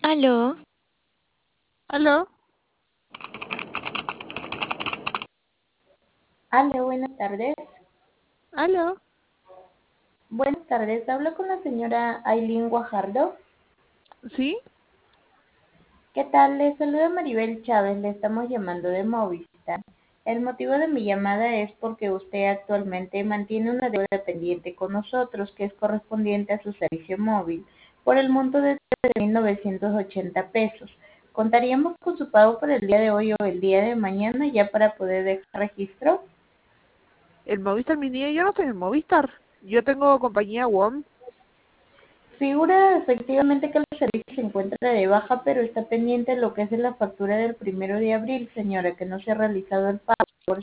Aló, ¿Aló? Hola, buenas tardes. ¿Aló? Buenas tardes, hablo con la señora Aileen Guajardo. ¿Sí? ¿Qué tal? Le saluda Maribel Chávez, le estamos llamando de Movistar. El motivo de mi llamada es porque usted actualmente mantiene una deuda pendiente con nosotros que es correspondiente a su servicio móvil por el monto de 3.980 pesos. ¿Contaríamos con su pago por el día de hoy o el día de mañana ya para poder dejar registro? ¿El Movistar Mini? Yo no estoy en Movistar. Yo tengo compañía WOM. Figura efectivamente que el servicio se encuentra de baja, pero está pendiente lo que es de la factura del 1 de abril, señora, que no se ha realizado el pago.